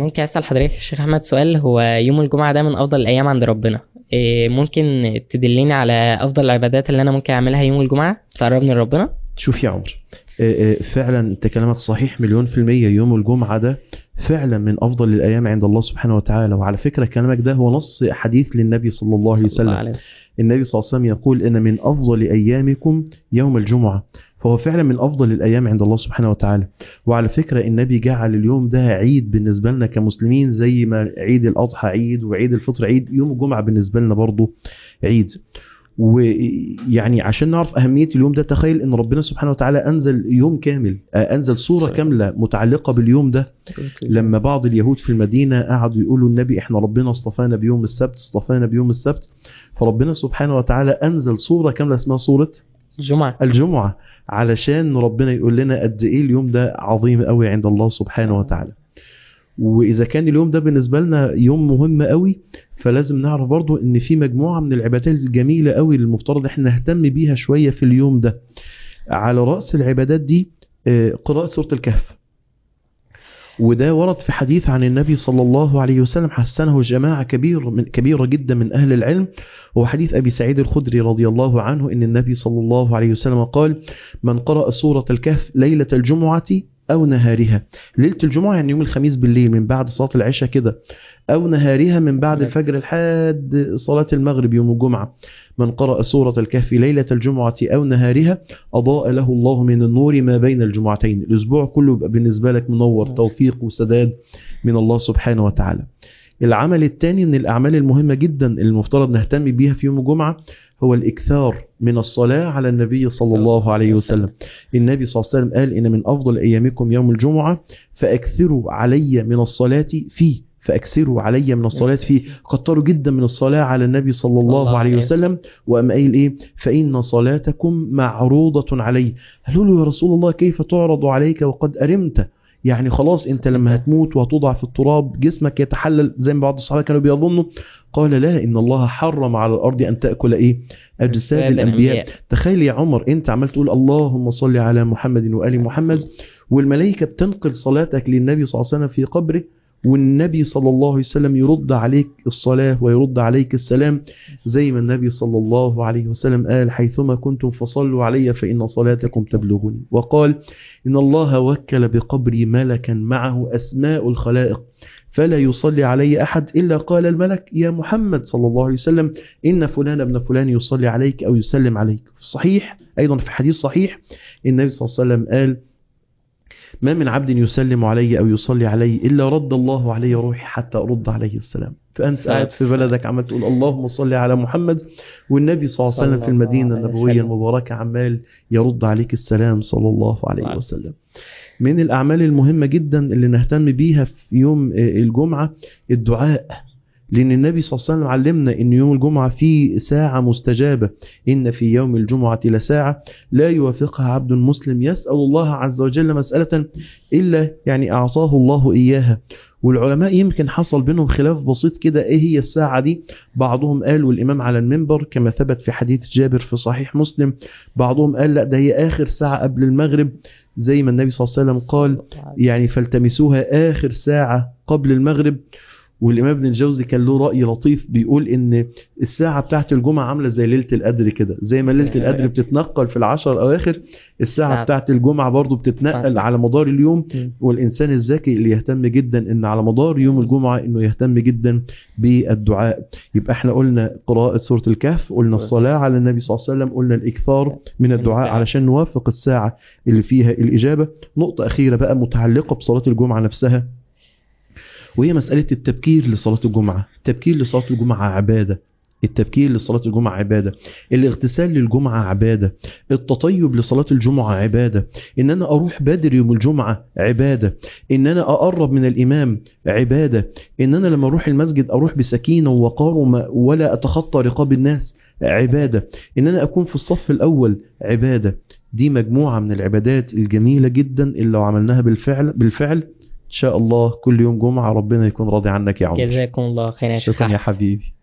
ممكن اسال حضرتك يا شيخ احمد سؤال؟ هو يوم الجمعه ده من افضل الايام عند ربنا، ممكن تدليني على افضل العبادات اللي انا ممكن اعملها يوم الجمعه تقربني لربنا؟ شوف يا عمر، فعلا انت كلامك صحيح 100%. يوم الجمعة ده فعلا من أفضل الأيام عند الله سبحانه وتعالى. وعلى فكرة كلامك ده هو نص حديث للنبي صلى الله عليه صلى الله وسلم. عليه. النبي صلى الله عليه وسلم يقول إن من أفضل أيامكم يوم الجمعة، فهو فعلا من أفضل الأيام عند الله سبحانه وتعالى. وعلى فكرة النبي جعل اليوم ده عيد بالنسبة لنا كمسلمين، زي ما عيد الأضحى عيد وعيد الفطر عيد، يوم الجمعة بالنسبة لنا برضو عيد. ويعني عشان نعرف أهمية اليوم ده، تخيل ان ربنا سبحانه وتعالى أنزل يوم كامل، أنزل سورة كاملة متعلقة باليوم ده. لما بعض اليهود في المدينة قعدوا يقولوا النبي احنا ربنا اصطفانا بيوم السبت، اصطفانا بيوم السبت، فربنا سبحانه وتعالى أنزل سورة كاملة اسمها سورة الجمعة، علشان ربنا يقول لنا قد ايه اليوم ده عظيم قوي عند الله سبحانه وتعالى. وإذا كان اليوم ده بالنسبة لنا يوم مهم قوي، فلازم نعرف برضو ان في مجموعة من العبادات الجميلة قوي اللي المفترض احنا نهتم بيها شوية في اليوم ده. على رأس العبادات دي قراءة سورة الكهف، وده ورد في حديث عن النبي صلى الله عليه وسلم حسنه جماعة كبيرة جدا من أهل العلم. هو حديث أبي سعيد الخدري رضي الله عنه إن النبي صلى الله عليه وسلم قال: من قرأ سورة الكهف ليلة الجمعة أو نهارها، ليلة الجمعة يعني يوم الخميس بالليل من بعد صلاة العشاء كده، أو نهارها من بعد الفجر لحد صلاة المغرب يوم الجمعة، من قرأ سورة الكهف ليلة الجمعة أو نهارها أضاء له الله من النور ما بين الجمعتين. الأسبوع كله يبقى بالنسبة لك منور، توفيق وسداد من الله سبحانه وتعالى. العمل الثاني من الأعمال المهمة جدا المفترض نهتم بيها في يوم الجمعة هو الإكثار من الصلاة على النبي صلى الله عليه وسلم. النبي صلى الله عليه وسلم قال: إن من أفضل أيامكم يوم الجمعة فأكثروا علي من الصلاة فيه، فأكثروا علي من الصلاة فيه، كتروا جدا من الصلاة على النبي صلى الله عليه وسلم. وأما قايل إيه؟ فإن صلاتكم معروضة علي. قالوا له: يا رسول الله كيف تعرض عليك وقد أرمت؟ يعني خلاص انت لما هتموت وهتوضع في التراب جسمك يتحلل زي ما بعض الصحابة كانوا بيظنوا. قال: لا، ان الله حرم على الارض ان تأكل ايه؟ اجساد الانبياء. تخيل يا عمر انت عمال تقول اللهم صل على محمد وآل محمد، والملائكة بتنقل صلاتك للنبي صلى الله عليه وسلم في قبره، والنبي صلى الله عليه وسلم يرد عليك الصلاة ويرد عليك السلام، زي ما النبي صلى الله عليه وسلم قال: حيثما كنتم فصلوا علي فإن صلاتكم تبلغني. وقال: إن الله وكل بقبري ملكا معه أسماء الخلائق فلا يصلي علي أحد إلا قال الملك: يا محمد صلى الله عليه وسلم إن فلان ابن فلان يصلي عليك أو يسلم عليك. صحيح أيضا في حديث صحيح النبي صلى الله عليه وسلم قال: ما من عبد يسلم علي أو يصلي علي إلا رد الله علي روحي حتى أرد عليه السلام. فأنت قاعد في بلدك عمال تقول اللهم صل على محمد، والنبي صلى الله عليه وسلم في المدينة النبوية المباركة عمال يرد عليك السلام صلى الله عليه وسلم. من الأعمال المهمة جدا اللي نهتم بيها في يوم الجمعة الدعاء، لأن النبي صلى الله عليه وسلم علمنا أن يوم الجمعة فيه ساعة مستجابة. إن في يوم الجمعة لساعة لا يوافقها عبد مسلم يسأل الله عز وجل مسألة إلا يعني أعطاه الله إياها. والعلماء يمكن حصل بينهم خلاف بسيط كده إيه هي الساعة دي. بعضهم قال والإمام على المنبر كما ثبت في حديث جابر في صحيح مسلم، بعضهم قال لا ده هي آخر ساعة قبل المغرب، زي ما النبي صلى الله عليه وسلم قال يعني فالتمسوها آخر ساعة قبل المغرب. والإمام ابن الجوزي كان له رأي لطيف بيقول إن الساعة بتاعت الجمعة عاملة زي ليلة القدر كده، زي ما ليلة القدر بتتنقل في العشر الأواخر، الساعة بتاعت الجمعة برضو بتتنقل على مدار اليوم. والإنسان الذكي اللي يهتم جدا إن على مدار يوم الجمعة إنه يهتم جدا بالدعاء. يبقى احنا قلنا قراءة سورة الكهف، قلنا الصلاة على النبي صلى الله عليه وسلم، قلنا الإكثار من الدعاء علشان نوافق الساعة اللي فيها الإجابة. نقطة أخيرة بقى متعلقة بصلاة الجمعة نفسها، وهي مسألة التبكير لصلاة الجمعة. التبكير لصلاة الجمعة عبادة، التبكير لصلاة الجمعة عبادة، الاغتسال للجمعة عبادة، التطيب لصلاة الجمعة عبادة، إن أنا أروح بدري يوم الجمعة عبادة، إن أنا أقرب من الإمام عبادة، إن أنا لما أروح المسجد أروح بسكينة ووقار ولا أتخطى رقاب الناس عبادة، إن أنا أكون في الصف الأول عبادة. دي مجموعة من العبادات الجميلة جدا اللي لو عملناها بالفعل إن شاء الله كل يوم جمعة ربنا يكون راضي عنك يا عمر. جزاكم الله خيرا. شكرا يا حبيبي.